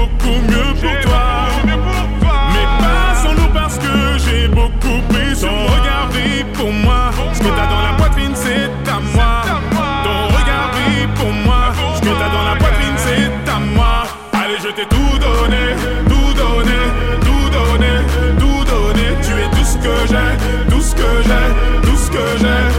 beaucoup mieux pour toi. Mais pas sans nous parce que j'ai beaucoup pris. Ton regard brille pour moi. Ce que t'as dans la poitrine, c'est à moi. Ton regard brille pour moi. Ce que t'as dans la poitrine, c'est à moi. Allez, je t'ai tout donné, tout donné, tout donné, tout donné. Tu es tout ce que j'ai, tout ce que j'ai, tout ce que j'ai.